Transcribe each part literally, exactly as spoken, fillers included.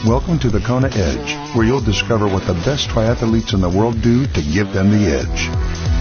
Welcome to the Kona Edge, where you'll discover what the best triathletes in the world do to give them the edge.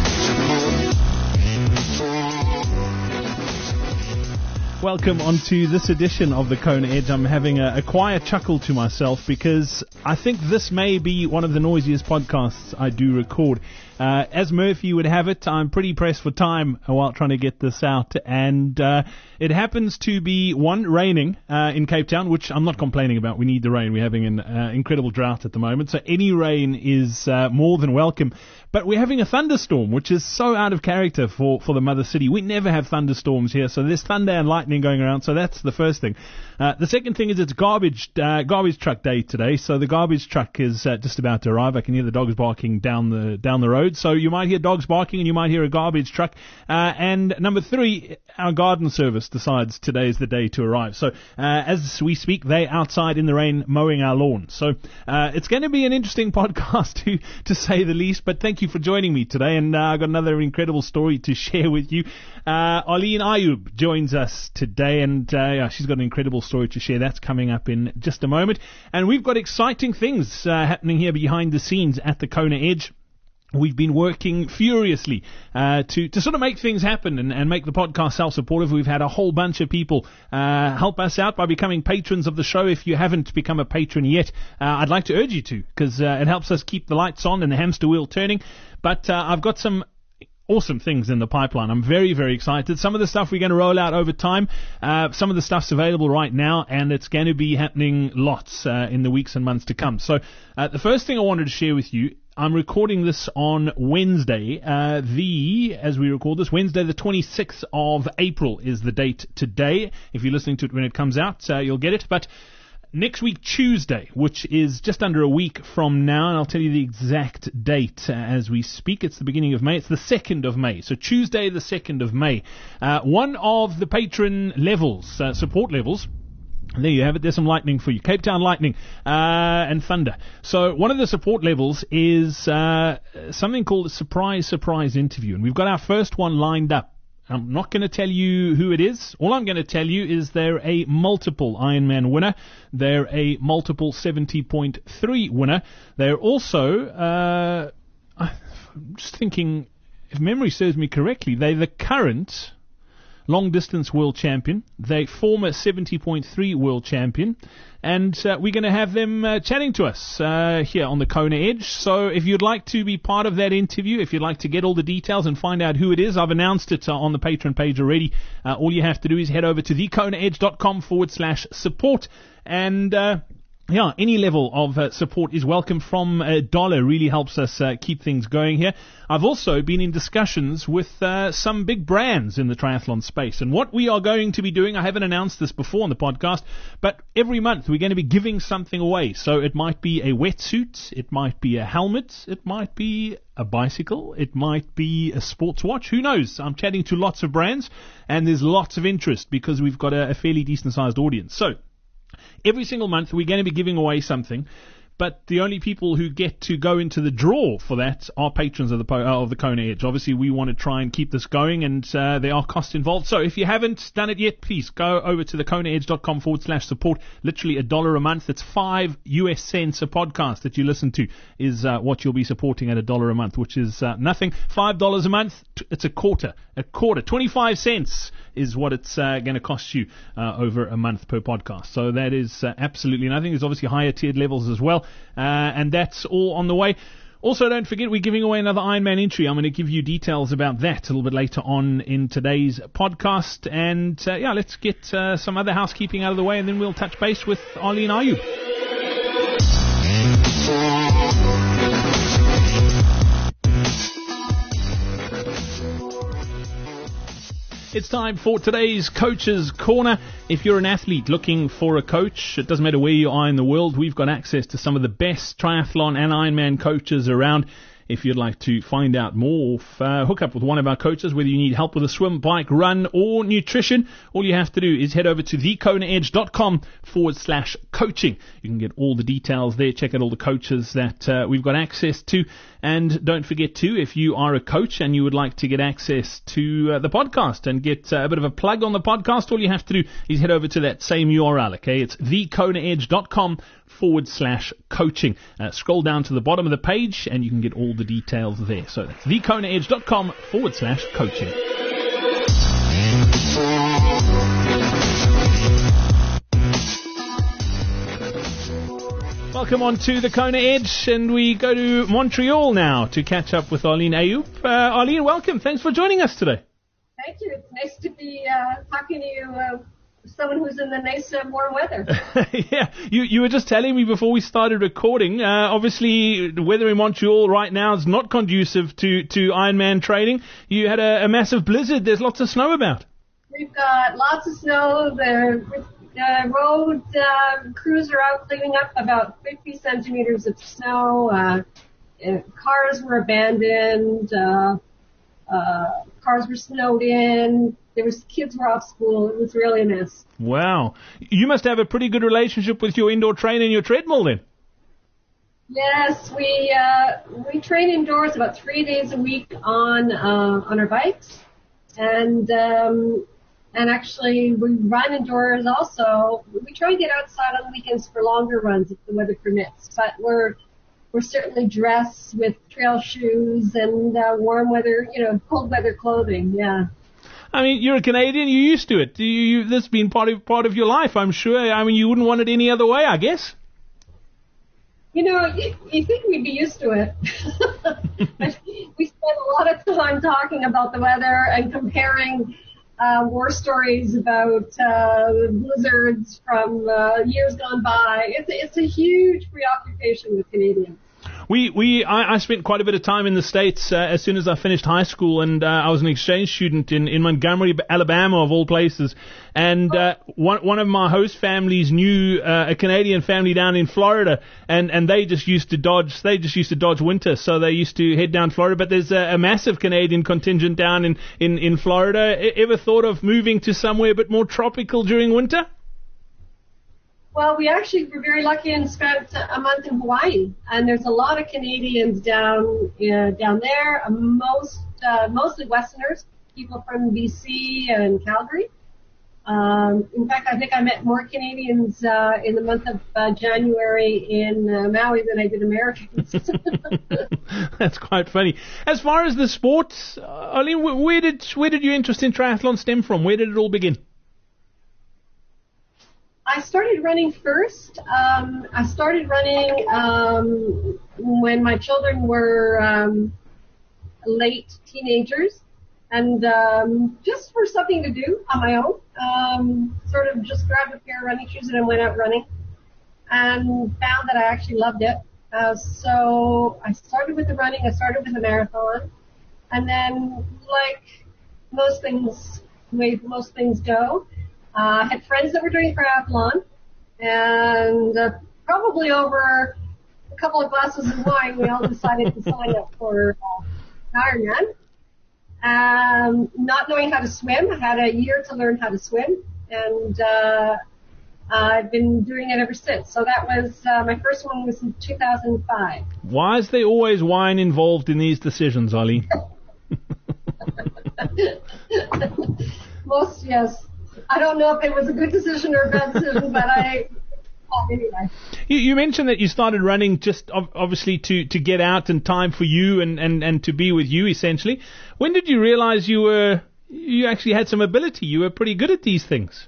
Welcome onto this edition of the Kona Edge. I'm having a, a quiet chuckle to myself because I think this may be one of the noisiest podcasts I do record. Uh, as Murphy would have it, I'm pretty pressed for time while trying to get this out, and uh, it happens to be, one, raining uh, in Cape Town, which I'm not complaining about. We need the rain. We're having an uh, incredible drought at the moment, so any rain is uh, more than welcome. But we're having a thunderstorm, which is so out of character for, for the mother city. We never have thunderstorms here, so there's thunder and lightning going around, so that's the first thing. Uh, the second thing is it's garbage uh, garbage truck day today, so the garbage truck is uh, just about to arrive. I can hear the dogs barking down the down the road, so you might hear dogs barking and you might hear a garbage truck. Uh, and number three, our garden service decides today is the day to arrive. So uh, as we speak, they're outside in the rain mowing our lawn. So uh, it's going to be an interesting podcast to to say the least, but thank you for joining me today, and uh, I've got another incredible story to share with you. Uh, Arlene Ayub joins us today, and uh, yeah, she's got an incredible story to share. That's coming up in just a moment. And we've got exciting things uh, happening here behind the scenes at the Kona Edge. We've been working furiously uh, to, to sort of make things happen and, and make the podcast self-supportive. We've had a whole bunch of people uh, help us out by becoming patrons of the show. If you haven't become a patron yet, uh, I'd like to urge you to, because uh, it helps us keep the lights on and the hamster wheel turning. But uh, I've got some awesome things in the pipeline. I'm very, very excited. Some of the stuff we're going to roll out over time. Uh, some of the stuff's available right now, and it's going to be happening lots uh, in the weeks and months to come. So uh, the first thing I wanted to share with you, I'm recording this on Wednesday. Uh, the, as we record this, Wednesday the twenty-sixth of April is the date today. If you're listening to it when it comes out, uh, you'll get it. But next week, Tuesday, which is just under a week from now, and I'll tell you the exact date uh, as we speak. It's the beginning of May. It's the second of May. So Tuesday, the second of May. Uh, one of the patron levels, uh, support levels, there you have it. There's some lightning for you. Cape Town lightning uh, and thunder. So one of the support levels is uh, something called a surprise, surprise interview. And we've got our first one lined up. I'm not going to tell you who it is. All I'm going to tell you is they're a multiple Ironman winner. They're a multiple seventy point three winner. They're also, uh, I'm just thinking, if memory serves me correctly, they're the current long-distance world champion. They former seventy point three world champion. And uh, we're going to have them uh, chatting to us uh, here on the Kona Edge. So if you'd like to be part of that interview, if you'd like to get all the details and find out who it is, I've announced it uh, on the Patreon page already. Uh, all you have to do is head over to thekonaedge.com forward slash support. And uh, yeah, any level of uh, support is welcome. From a dollar really helps us uh, keep things going here. I've also been in discussions with uh, some big brands in the triathlon space. And what we are going to be doing, I haven't announced this before on the podcast, but every month we're going to be giving something away. So it might be a wetsuit, it might be a helmet, it might be a bicycle, it might be a sports watch. Who knows? I'm chatting to lots of brands, and there's lots of interest because we've got a, a fairly decent-sized audience. So every single month we're going to be giving away something, but the only people who get to go into the draw for that are patrons of the uh, of the Kona Edge. Obviously, we want to try and keep this going, and uh, there are costs involved. So if you haven't done it yet, please go over to thekonaedge.com forward slash support. Literally a dollar a month. It's five U S cents a podcast that you listen to is uh, what you'll be supporting at a dollar a month, which is uh, nothing. Five dollars a month, it's a quarter. A quarter. twenty-five cents is what it's uh, going to cost you uh, over a month per podcast. So that is uh, absolutely nothing. There's obviously higher tiered levels as well. Uh, and that's all on the way. Also, don't forget, we're giving away another Ironman entry. I'm going to give you details about that a little bit later on in today's podcast. And, uh, yeah, let's get uh, some other housekeeping out of the way, and then we'll touch base with Arlene Ayub. It's time for today's Coach's Corner. If you're an athlete looking for a coach, it doesn't matter where you are in the world, we've got access to some of the best triathlon and Ironman coaches around. if you'd like to find out more, uh, hook up with one of our coaches, whether you need help with a swim, bike, run, or nutrition, all you have to do is head over to thekonaedge.com forward slash coaching. You can get all the details there, check out all the coaches that uh, we've got access to, and don't forget to, if you are a coach and you would like to get access to uh, the podcast and get uh, a bit of a plug on the podcast, all you have to do is head over to that same U R L, okay? It's thekonaedge.com forward slash coaching. Uh, scroll down to the bottom of the page and you can get all the details there. So that's thekonaedge.com forward slash coaching. Welcome on to the Kona Edge, and we go to Montreal now to catch up with Arlene Ayoub. Uh, Arlene, welcome. Thanks for joining us today. Thank you. It's nice to be uh, talking to you, uh, someone who's in the nice uh, warm weather. Yeah, you you were just telling me before we started recording, uh, obviously the weather in Montreal right now is not conducive to, to Ironman training. You had a, a massive blizzard. There's lots of snow about. We've got lots of snow. The uh, road uh, crews are out cleaning up about fifty centimeters of snow. Uh, uh, cars were abandoned. Uh, uh, cars were snowed in. There was kids were off school. It was really a mess. Wow. You must have a pretty good relationship with your indoor trainer and your treadmill then. Yes, we uh, we train indoors about three days a week on uh, on our bikes, and um, and actually we run indoors also. We try and get outside on weekends for longer runs if the weather permits, but we're we're certainly dressed with trail shoes and uh, warm weather, you know, cold weather clothing. Yeah. I mean, you're a Canadian. You're used to it. You, you, this has been part of part of your life, I'm sure. I mean, you wouldn't want it any other way, I guess. You know, you, you think we'd be used to it. We spend a lot of time talking about the weather and comparing uh, war stories about uh, blizzards from uh, years gone by. It's, it's a huge preoccupation with Canadians. We, we, I, I spent quite a bit of time in the States uh, as soon as I finished high school, and uh, I was an exchange student in, in Montgomery, Alabama, of all places. And uh, one, one of my host families knew uh, a Canadian family down in Florida, and, and they just used to dodge, they just used to dodge winter, so they used to head down Florida. But there's a, a massive Canadian contingent down in, in, in Florida. E- ever thought of moving to somewhere a bit more tropical during winter? Well, we actually were very lucky and spent a month in Hawaii, and there's a lot of Canadians down uh, down there. Uh, most uh, mostly Westerners, people from B C and Calgary. Um, in fact, I think I met more Canadians uh, in the month of uh, January in uh, Maui than I did Americans. That's quite funny. As far as the sports, uh, Arlene, where did where did your interest in triathlon stem from? Where did it all begin? I started running first. Um, I started running um, when my children were um, late teenagers, and um, just for something to do on my own. Um, sort of just grabbed a pair of running shoes and I went out running, and found that I actually loved it. Uh, so I started with the running. I started with a marathon, and then, like most things, the way most things go. I uh, had friends that were doing triathlon, and uh, probably over a couple of glasses of wine, we all decided to sign up for uh, Ironman. Um, not knowing how to swim, I had a year to learn how to swim, and uh, I've been doing it ever since. So that was uh, my first one was in two thousand five. Why is there always wine involved in these decisions, Arlene? Most, yes. I don't know if it was a good decision or a bad decision, but I, oh, anyway. You, you mentioned that you started running just obviously to, to get out and time for you and, and, and to be with you, essentially. When did you realize you were, you actually had some ability? You were pretty good at these things.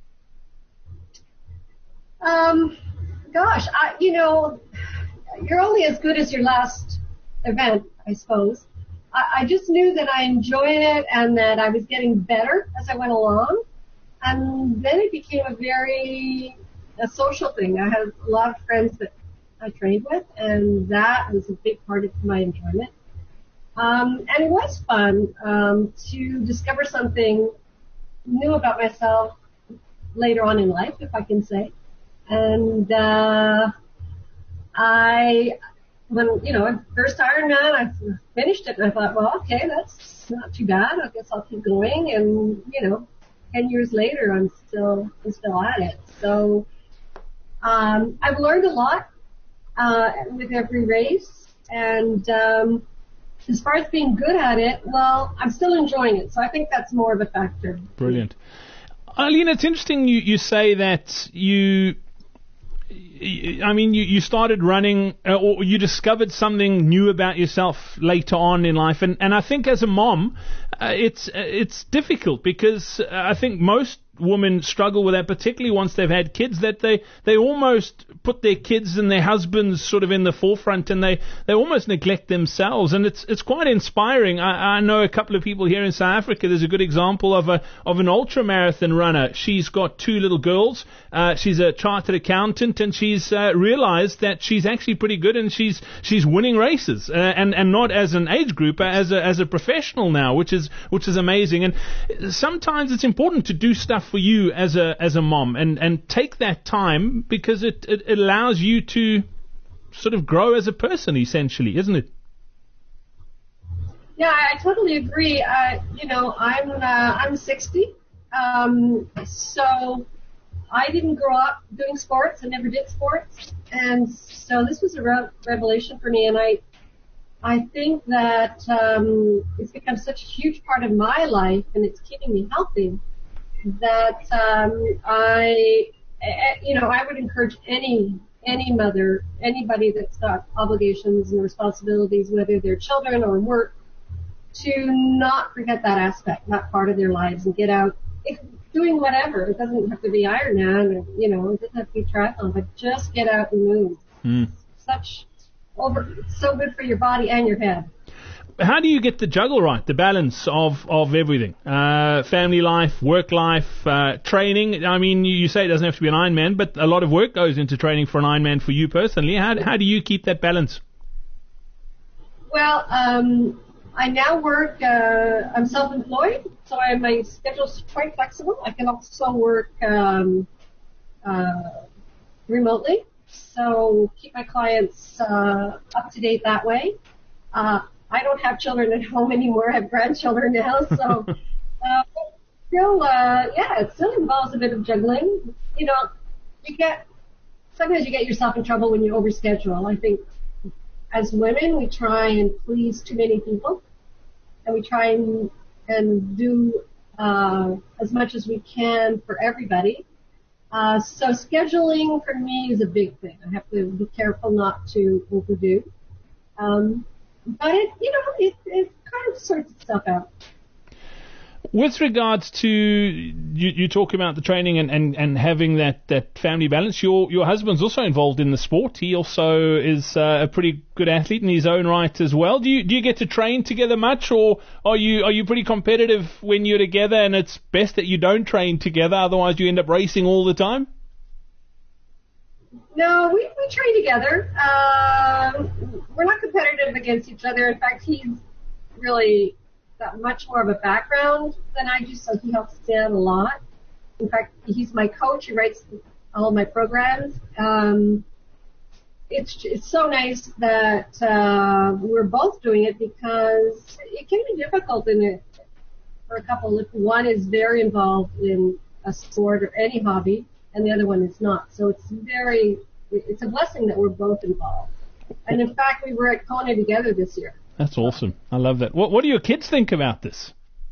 Um, gosh, I, you know, you're only as good as your last event, I suppose. I, I just knew that I enjoyed it and that I was getting better as I went along. And then it became a very a social thing. I had a lot of friends that I trained with, and that was a big part of my enjoyment. Um, and it was fun um, to discover something new about myself later on in life, if I can say. And uh, I when, you know, first Ironman, I finished it and I thought, well, okay, that's not too bad. I guess I'll keep going. And, you know, ten years later, I'm still, I'm still at it. So, um, I've learned a lot, uh, with every race. And, um, as far as being good at it, well, I'm still enjoying it. So I think that's more of a factor. Brilliant. Eileen, it's interesting you, you say that you, I mean, you, you started running, uh, or you discovered something new about yourself later on in life. And, and I think as a mom, uh, it's, uh, it's difficult because uh, I think most women struggle with that, particularly once they've had kids, that they, they almost put their kids and their husbands sort of in the forefront, and they, they almost neglect themselves. And it's it's quite inspiring. I, I know a couple of people here in South Africa. There's a good example of a of an ultra marathon runner. She's got two little girls. Uh, she's a chartered accountant, and she's uh, realized that she's actually pretty good, and she's she's winning races, uh, and and not as an age grouper, as a as a professional now, which is which is amazing. And sometimes it's important to do stuff for you as a as a mom, and, and take that time, because it, it, it allows you to sort of grow as a person, essentially, isn't it? Yeah, I, I totally agree. Uh, you know, I'm uh, I'm sixty, um, so I didn't grow up doing sports. I never did sports, and so this was a re- revelation for me. And I I think that um, it's become such a huge part of my life, and it's keeping me healthy, that um, I, you know, I would encourage any any mother, anybody that's got obligations and responsibilities, whether they're children or work, to not forget that aspect, that part of their lives, and get out, if, doing whatever. It doesn't have to be Ironman, or, you know, it doesn't have to be triathlon, but just get out and move. Mm. Such over, so good for your body and your head. How do you get the juggle right, the balance of, of everything? Uh, family life, work life, uh, training. I mean, you, you say it doesn't have to be an Ironman, but a lot of work goes into training for an Ironman for you personally. How, how do you keep that balance? Well, um, I now work, uh, I'm self-employed, so I, my schedule's quite flexible. I can also work um, uh, remotely, so keep my clients uh, up to date that way. Uh, I don't have children at home anymore. I have grandchildren now, so uh, still, uh, yeah, it still involves a bit of juggling. You know, you get sometimes you get yourself in trouble when you overschedule. I think as women, we try and please too many people, and we try and and do uh, as much as we can for everybody. Uh, so scheduling for me is a big thing. I have to be careful not to overdo. Um, But it, you know, it, it kind of sorts itself out. With regards to, you, you talk about the training and, and, and having that, that family balance, your your husband's also involved in the sport. He also is uh, a pretty good athlete in his own right as well. Do you do you get to train together much, or are you are you pretty competitive when you're together, and it's best that you don't train together, otherwise you end up racing all the time? No, we, we train together. Um, we're not competitive against each other. In fact, he's really got much more of a background than I do, so he helps out a lot. In fact, he's my coach. He writes all of my programs. Um, it's it's so nice that uh, we're both doing it, because it can be difficult in it for a couple if one is very involved in a sport or any hobby, and the other one is not. So it's very, it's a blessing that we're both involved. And in fact, we were at Kona together this year. That's awesome. I love that. What What do your kids think about this?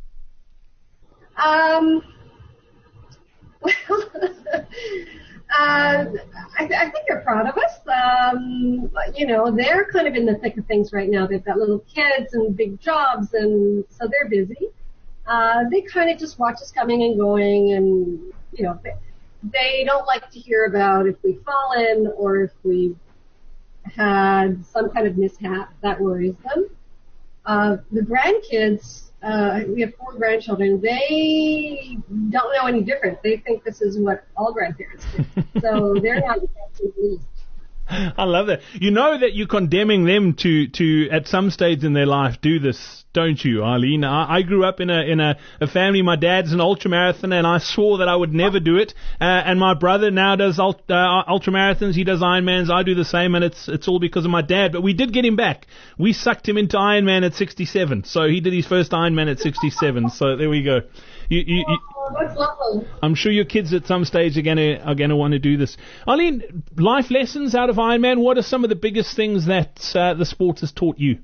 Um, well, uh, I, th- I think they're proud of us. Um, you know, they're kind of in the thick of things right now. They've got little kids and big jobs, and so they're busy. Uh, they kind of just watch us coming and going, and, you know, they, they don't like to hear about if we've fallen or if we've had some kind of mishap. That worries them. Uh, the grandkids, uh, we have four grandchildren, they don't know any different. They think this is what all grandparents do. So they're not in the least. I love that. You know that you're condemning them to, to at some stage in their life do this, don't you, Arlene? I, I grew up in a in a, a family. My dad's an ultramarathoner, and I swore that I would never do it. Uh, and my brother now does ult, uh, ultramarathons. He does Ironmans. I do the same, and it's it's all because of my dad. But we did get him back. We sucked him into Ironman at sixty-seven. So he did his first Ironman at sixty-seven. So there we go. You, you, you, oh, that's lovely. I'm sure your kids at some stage are gonna are gonna want to do this. Arlene, life lessons out of Ironman. What are some of the biggest things that uh, the sport has taught you?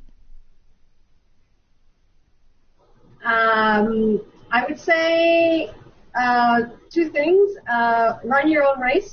Um, I would say uh, two things. Uh, run your own race.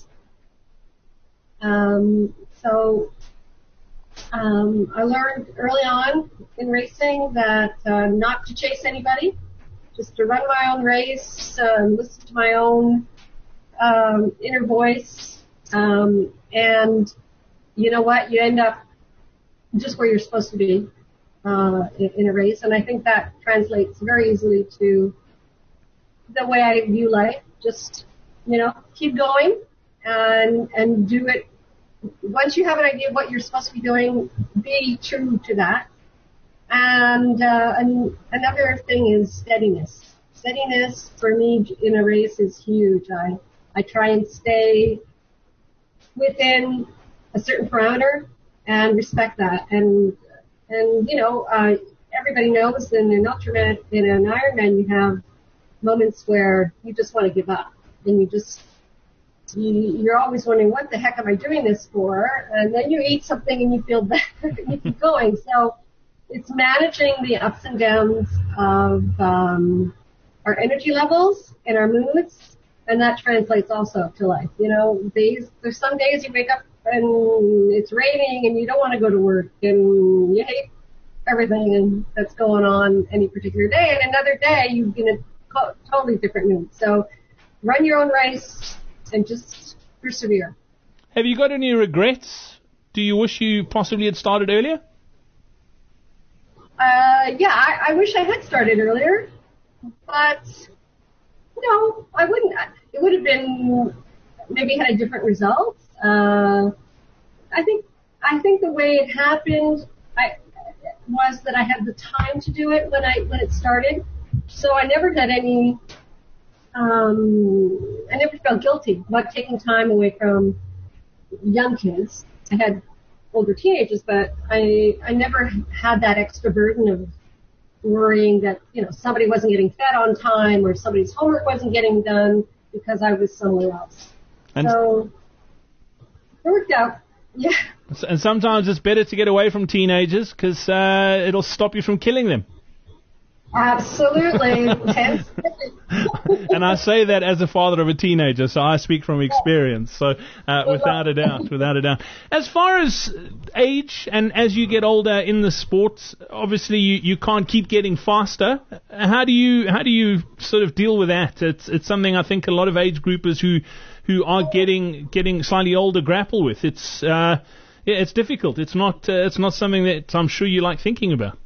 Um, so um, I learned early on in racing that uh, not to chase anybody. Just to run my own race, uh, listen to my own um, inner voice, um, and you know what? You end up just where you're supposed to be uh, in, in a race, and I think that translates very easily to the way I view life. Just, you know, keep going and and do it. Once you have an idea of what you're supposed to be doing, be true to that. And, uh, and another thing is steadiness. Steadiness for me in a race is huge. I, I try and stay within a certain parameter and respect that. And, and, you know, uh, everybody knows in an ultraman, in an Ironman, you have moments where you just want to give up and you just, you, you're always wondering, what the heck am I doing this for? And then you eat something and you feel better and you keep going. So, it's managing the ups and downs of um, our energy levels and our moods, and that translates also to life. You know, days there's some days you wake up and it's raining and you don't want to go to work and you hate everything and that's going on any particular day, and another day you're in a co- totally different mood. So run your own race and just persevere. Have you got any regrets? Do you wish you possibly had started earlier? Uh, yeah, I, I wish I had started earlier, but no, I wouldn't. It would have been maybe had a different result. Uh, I think I think the way it happened, I was that I had the time to do it when I when it started, so I never had any. Um, I never felt guilty about taking time away from young kids. I had older teenagers, but I I never had that extra burden of worrying that, you know, somebody wasn't getting fed on time or somebody's homework wasn't getting done because I was somewhere else. And so it worked out. Yeah. And sometimes it's better to get away from teenagers because uh, it'll stop you from killing them. Absolutely. And I say that as a father of a teenager, so I speak from experience. So uh, without a doubt, without a doubt. As far as age and as you get older in the sport, obviously you, you can't keep getting faster. How do you how do you sort of deal with that? It's it's something I think a lot of age groupers who who are getting getting slightly older grapple with. It's uh, yeah, it's difficult. It's not uh, it's not something that I'm sure you like thinking about.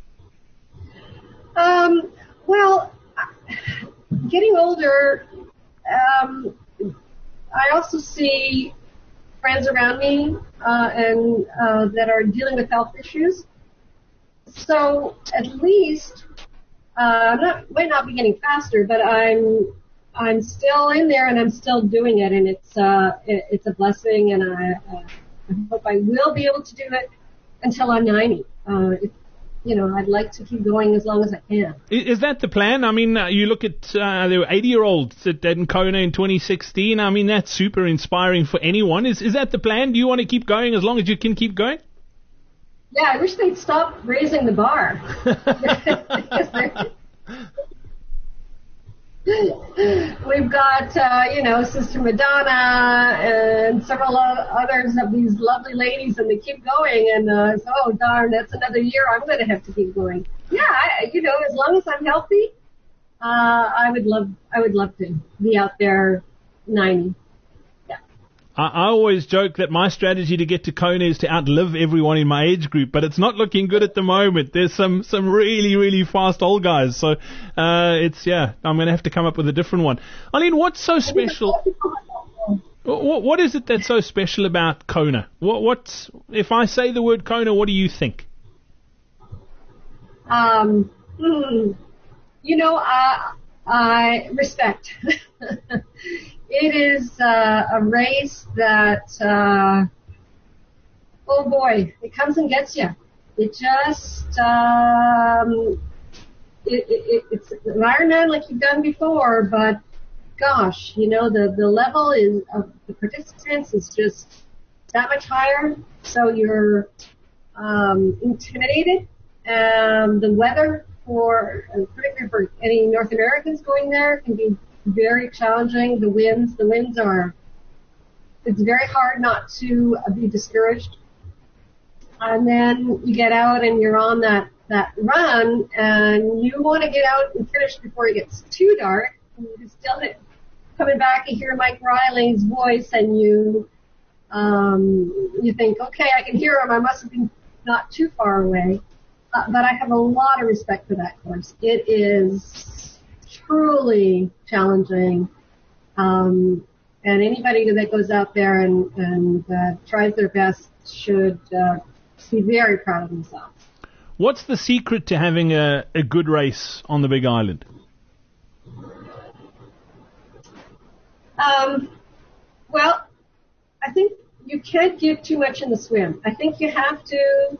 Um, well, getting older, um, I also see friends around me uh, and uh, that are dealing with health issues. So at least uh, I'm not might not be getting faster, but I'm I'm still in there and I'm still doing it, and it's uh, it, it's a blessing, and I, uh, I hope I will be able to do it until I'm ninety. Uh, it, You know, I'd like to keep going as long as I can. Is that the plan? I mean, uh, you look at uh, there were eighty-year-olds at, at Kona in twenty sixteen. I mean, that's super inspiring for anyone. Is is that the plan? Do you want to keep going as long as you can keep going? Yeah, I wish they'd stop raising the bar. We've got, uh, you know, Sister Madonna and several others of these lovely ladies, and they keep going. And uh, so, oh darn, that's another year. I'm going to have to keep going. Yeah, I, you know, as long as I'm healthy, uh, I would love, I would love to be out there ninety. Yeah. I, I always joke that my strategy to get to Kona is to outlive everyone in my age group, but it's not looking good at the moment. There's some, some really, really fast old guys. So uh, it's, yeah, I'm going to have to come up with a different one. Arlene, what's so special? What, what is it that's so special about Kona? What, what's, if I say the word Kona, what do you think? Um, hmm, you know, I, I respect. It is uh, a race that, uh, oh boy, it comes and gets you. It just, um, it, it, it's an Ironman like you've done before, but gosh, you know, the, the level is of the participants is just that much higher, so you're um, intimidated. Um, the weather for, particularly for any North Americans going there, can be very challenging. The winds, the winds are, it's very hard not to be discouraged. And then you get out and you're on that, that run, and you want to get out and finish before it gets too dark. And you still hit, coming back and hear Mike Riley's voice, and you um, you think, okay, I can hear him. I must have been not too far away. Uh, but I have a lot of respect for that course. It is truly challenging. Um, and anybody that goes out there and, and uh, tries their best should uh, be very proud of themselves. What's the secret to having a, a good race on the Big Island? Um, well, I think you can't give too much in the swim. I think you have to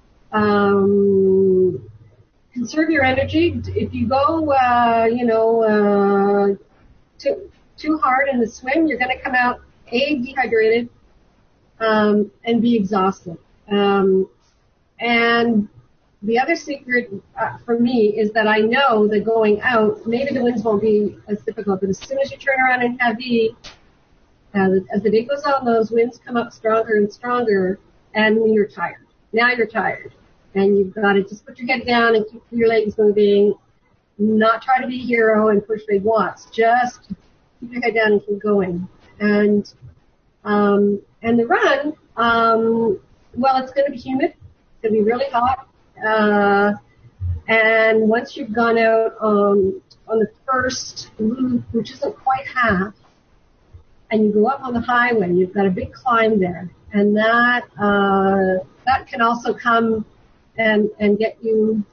um, conserve your energy. If you go, uh, you know, uh, too, too hard in the swim, you're going to come out, A, dehydrated, um, and be exhausted. Um, and the other secret uh, for me is that I know that going out, maybe the winds won't be as difficult, but as soon as you turn around in heavy, uh, as the day goes on, those winds come up stronger and stronger, and you're tired. Now you're tired. And you've got to just put your head down and keep your legs moving, not try to be a hero and push big watts. Just keep your head down and keep going. And um, and the run, um, well, it's going to be humid. It's going to be really hot. Uh, and once you've gone out um, on the first loop, which isn't quite half, and you go up on the highway, you've got a big climb there, and that uh, that can also come and and get you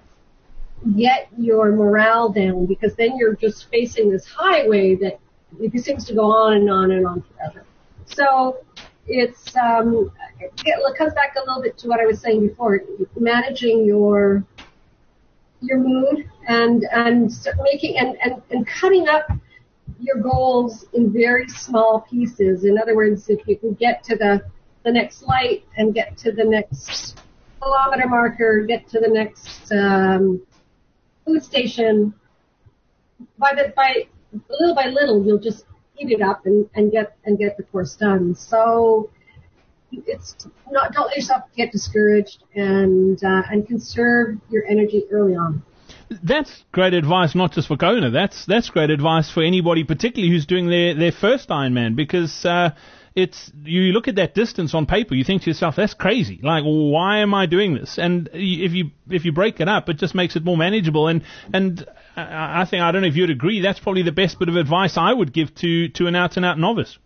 get your morale down, because then you're just facing this highway that it seems to go on and on and on forever. So it's um, it, it comes back a little bit to what I was saying before, managing your your mood and and making and, and, and cutting up your goals in very small pieces. In other words, if you can get to the the next light and get to the next kilometer marker, get to the next um, food station, by the by little by little you'll just eat it up and, and get and get the course done. So it's not, don't let yourself get discouraged, and uh, and conserve your energy early on. That's great advice, not just for Kona. That's that's great advice for anybody, particularly who's doing their, their first Ironman, because uh, it's you look at that distance on paper, you think to yourself, that's crazy. Like, why am I doing this? And if you if you break it up, it just makes it more manageable. And and I think, I don't know if you'd agree, that's probably the best bit of advice I would give to, to an out-and-out novice.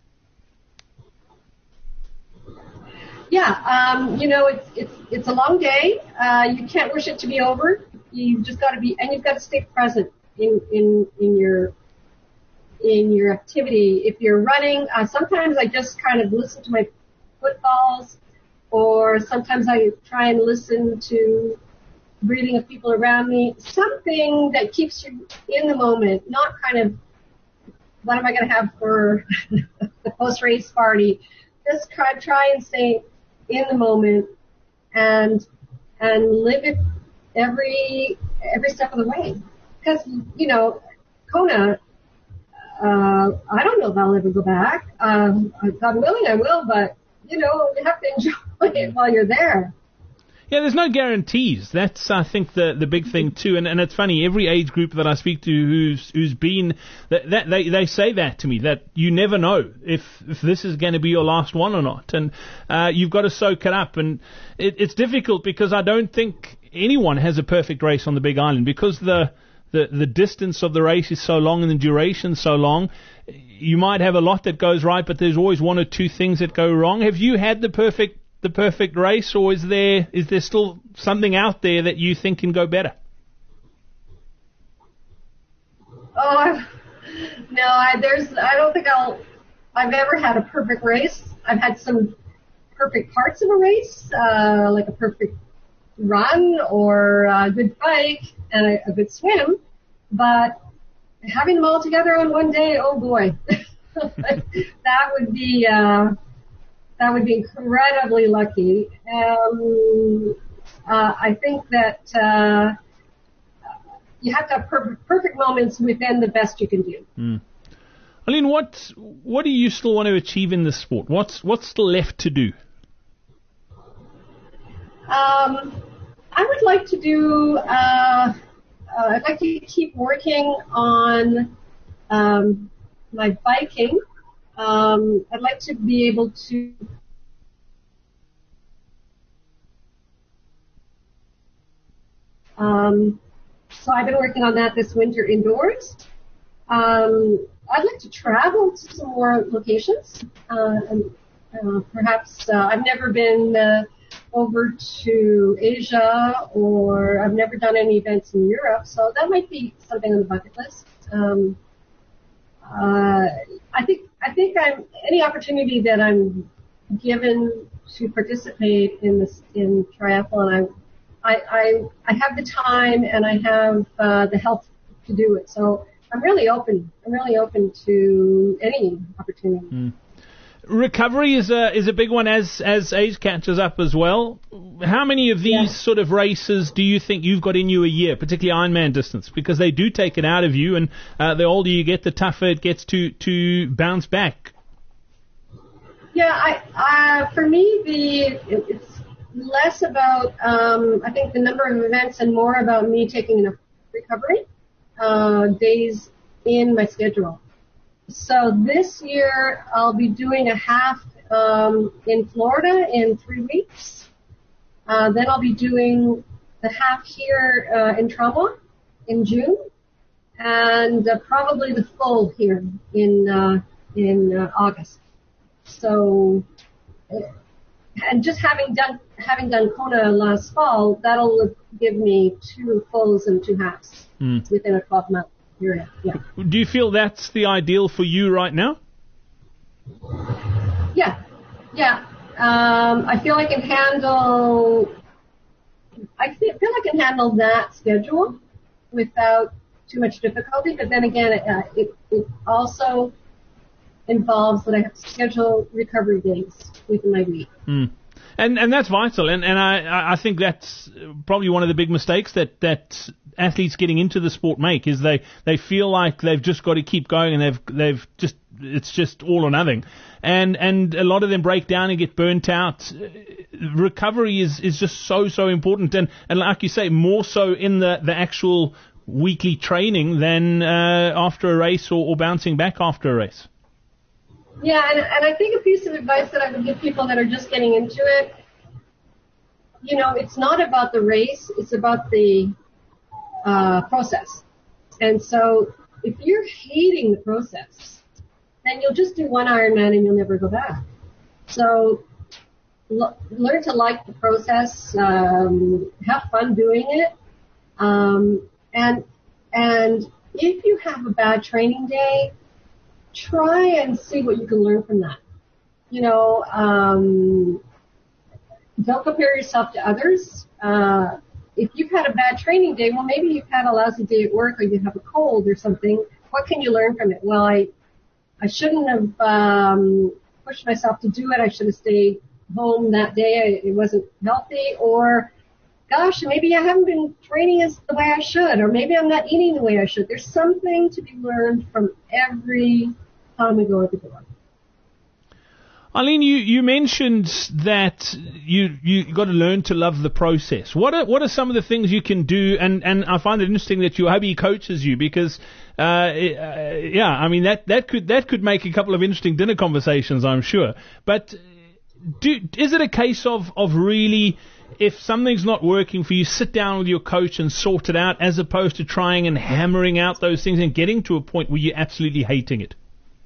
Yeah, um, you know, it's it's it's a long day. Uh, you can't wish it to be over. You've just got to be, and you've got to stay present in in in your in your activity. If you're running, uh, sometimes I just kind of listen to my footfalls, or sometimes I try and listen to breathing of people around me. Something that keeps you in the moment, not kind of, what am I going to have for the post-race party? Just try try and stay in the moment and and live it every every step of the way. Because, you know, Kona, uh, I don't know if I'll ever go back. Um, God willing, I will, but, you know, you have to enjoy it while you're there. Yeah, there's no guarantees. That's, I think, the the big thing too. And and it's funny, every age group that I speak to who's who's been that, that they they say that to me, that you never know if if this is going to be your last one or not. And uh, you've got to soak it up. And it, it's difficult because I don't think anyone has a perfect race on the Big Island, because the the, the distance of the race is so long and the duration so long, you might have a lot that goes right, but there's always one or two things that go wrong. Have you had the perfect the perfect race, or is there is there still something out there that you think can go better? Oh, no, I, there's, I don't think I'll, I've ever had a perfect race. I've had some perfect parts of a race, uh, like a perfect run or a good bike and a, a good swim, but having them all together on one day, oh boy, that would be, uh, that would be incredibly lucky. Um, uh, I think that, uh, you have to have per- perfect moments within the best you can do. Mm. Eileen, what what do you still want to achieve in this sport? What's what's still left to do? Um, I would like to do. Uh, uh, I'd like to keep working on um, my biking. Um, I'd like to be able to. Um, so I've been working on that this winter indoors. Um, I'd like to travel to some more locations. Uh, and uh, perhaps uh, I've never been uh, over to Asia, or I've never done any events in Europe, so that might be something on the bucket list. Um, uh, I think I think I'm any opportunity that I'm given to participate in this in triathlon, I I I, I have the time and I have uh, the health to do it. So I'm really open. I'm really open to any opportunity. Mm. Recovery is a is a big one as as age catches up as well. How many of these yeah. sort of races do you think you've got in you a year, particularly Ironman distance? Because they do take it out of you, and uh, the older you get, the tougher it gets to to bounce back. Yeah, I uh, for me the it, it's less about um, I think the number of events and more about me taking enough recovery uh, days in my schedule. So this year I'll be doing a half um, in Florida in three weeks. Uh, then I'll be doing the half here uh, in Trauma in June, and uh, probably the full here in uh, in uh, August. So, and just having done having done Kona last fall, that'll give me two fulls and two halves mm. within a twelve month. Yeah. Do you feel that's the ideal for you right now? Yeah, yeah. Um, I feel I can handle. I feel, feel I can handle that schedule without too much difficulty. But then again, it, uh, it, it also involves that I have to schedule recovery days within my week. Mm. And and that's vital, and and I I think that's probably one of the big mistakes that, that athletes getting into the sport make is they, they feel like they've just got to keep going and they've they've just it's just all or nothing, and and a lot of them break down and get burnt out. Recovery is, is just so so important, and, and like you say, more so in the, the actual weekly training than uh, after a race or, or bouncing back after a race. Yeah, and, and I think a piece of advice that I would give people that are just getting into it, you know, it's not about the race, it's about the uh, process. And so if you're hating the process, then you'll just do one Ironman and you'll never go back. So l- learn to like the process, um, have fun doing it, um, and and if you have a bad training day, try and see what you can learn from that. You know, um, don't compare yourself to others. Uh, if you've had a bad training day, well, maybe you've had a lousy day at work or you have a cold or something. What can you learn from it? Well, I, I shouldn't have um, pushed myself to do it. I should have stayed home that day. It wasn't healthy. Or, gosh, maybe I haven't been training as the way I should, or maybe I'm not eating the way I should. There's something to be learned from every time we go out the door. Eileen, you, you mentioned that you you got to learn to love the process. What are what are some of the things you can do? And, and I find it interesting that your hubby coaches you because, uh, uh, yeah, I mean that, that could that could make a couple of interesting dinner conversations, I'm sure. But do, is it a case of of really if something's not working for you, sit down with your coach and sort it out, as opposed to trying and hammering out those things and getting to a point where you're absolutely hating it?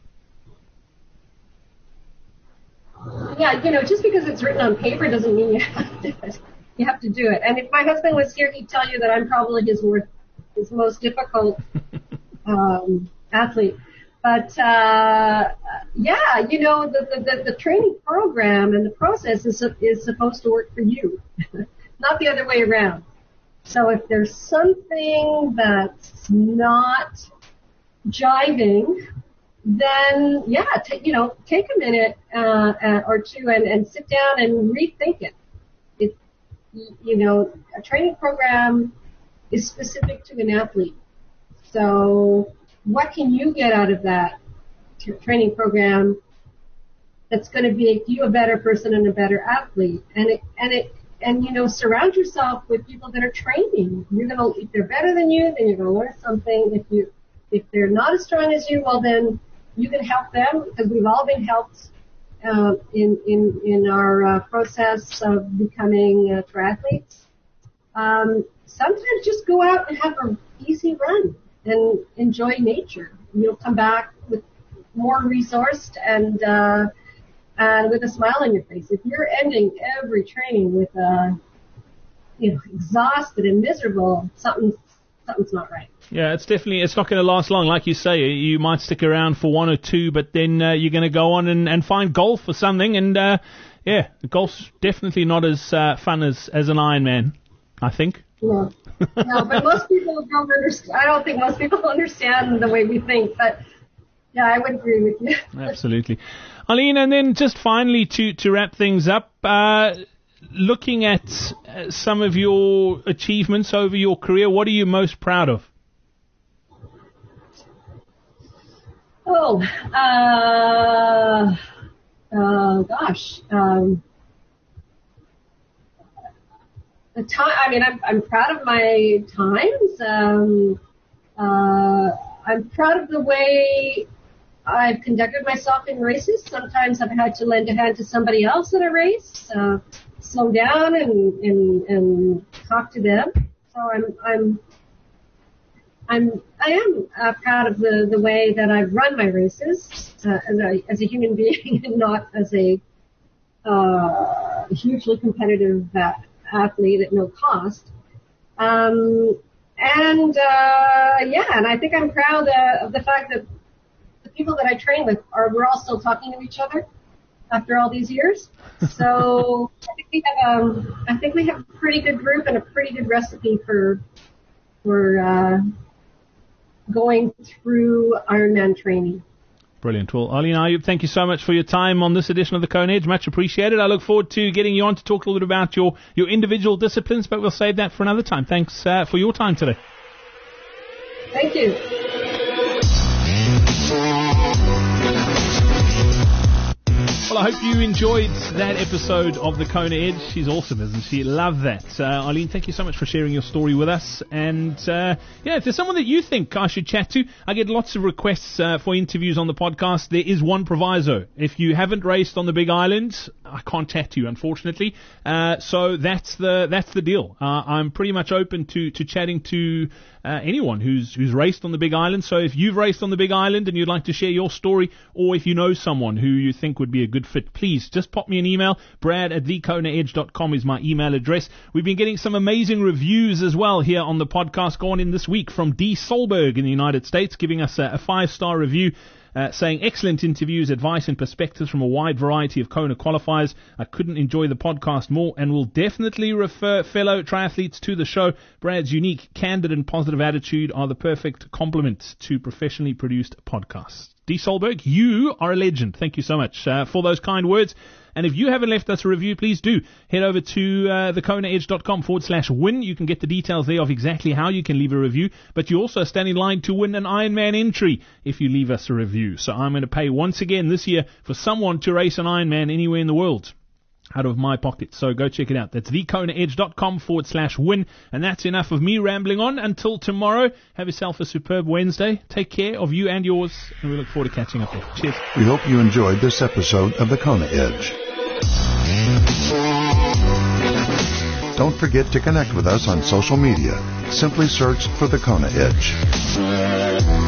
Yeah, you know, just because it's written on paper doesn't mean you have to do it. You have to do it. And if my husband was here, he'd tell you that I'm probably his worst, his most difficult um, athlete. But uh, yeah, you know, the, the the training program and the process is is supposed to work for you, not the other way around. So if there's something that's not jiving, then yeah, t- you know, take a minute uh, uh, or two and, and sit down and rethink it. It, you know, a training program is specific to an athlete. So what can you get out of that t- training program that's going to make you a better person and a better athlete? And it and it and you know, surround yourself with people that are training. You're gonna, if they're better than you, then you're gonna learn something. If you if they're not as strong as you, well then you can help them, because we've all been helped uh, in in in our uh, process of becoming uh, triathletes. Um, sometimes just go out and have an easy run and enjoy nature. You'll come back with more resourced and uh, and with a smile on your face. If you're ending every training with a, you know, exhausted and miserable, something's something's not right. Yeah, it's definitely, it's not going to last long. Like you say, you might stick around for one or two, but then uh, you're going to go on and, and find golf or something. And uh, yeah, golf's definitely not as uh, fun as, as an Ironman, I think. No, no, but most people don't understand. I don't think most people understand the way we think. But yeah, I would agree with you. Absolutely. Arlene, and then just finally to, to wrap things up, uh, looking at uh, some of your achievements over your career, what are you most proud of? Oh, uh, uh, gosh. Um, the time. I mean, I'm I'm proud of my times. Um, uh, I'm proud of the way I've conducted myself in races. Sometimes I've had to lend a hand to somebody else in a race, uh, slow down and, and and talk to them. So I'm I'm. I'm, I am uh, proud of the, the way that I've run my races uh, as a as a human being and not as a uh, hugely competitive uh, athlete at no cost. Um, and uh, yeah, and I think I'm proud uh, of the fact that the people that I train with are we're all still talking to each other after all these years. So I think we have um, I think we have a pretty good group and a pretty good recipe for for. Uh, going through Ironman training. Brilliant. Well, Arlene Ayub, thank you so much for your time on this edition of the Kona Edge. Much appreciated. I look forward to getting you on to talk a little bit about your, your individual disciplines, but we'll save that for another time. Thanks uh, for your time today. Thank you. Well, I hope you enjoyed that episode of the Kona Edge. She's awesome, isn't she? Love that. Uh, Arlene, thank you so much for sharing your story with us. And, uh, yeah, if there's someone that you think I should chat to, I get lots of requests uh, for interviews on the podcast. There is one proviso. If you haven't raced on the Big Island, I can't chat to you, unfortunately. Uh, so that's the that's the deal. Uh, I'm pretty much open to, to chatting to uh, anyone who's who's raced on the Big Island. So if you've raced on the Big Island and you'd like to share your story, or if you know someone who you think would be a good fit, please just pop me an email. Brad at the kona edge dot com is my email address. We've been getting some amazing reviews as well here on the podcast, going in this week from D. Solberg in the United States, giving us a, a five-star review. Uh, saying, excellent interviews, advice and perspectives from a wide variety of Kona qualifiers. I couldn't enjoy the podcast more and will definitely refer fellow triathletes to the show. Brad's unique, candid and positive attitude are the perfect complement to professionally produced podcasts. D. Solberg, you are a legend. Thank you so much uh, for those kind words. And if you haven't left us a review, please do head over to uh, the kona edge dot com forward slash win. You can get the details there of exactly how you can leave a review. But you also stand in line to win an Ironman entry if you leave us a review. So I'm going to pay once again this year for someone to race an Ironman anywhere in the world out of my pocket. So go check it out. That's the kona edge dot com forward slash win. And that's enough of me rambling on. Until tomorrow, have yourself a superb Wednesday. Take care of you and yours, and we look forward to catching up there. Cheers. We hope you enjoyed this episode of the Kona Edge. don't forget to connect with us on social media. Simply search for the Kona Edge.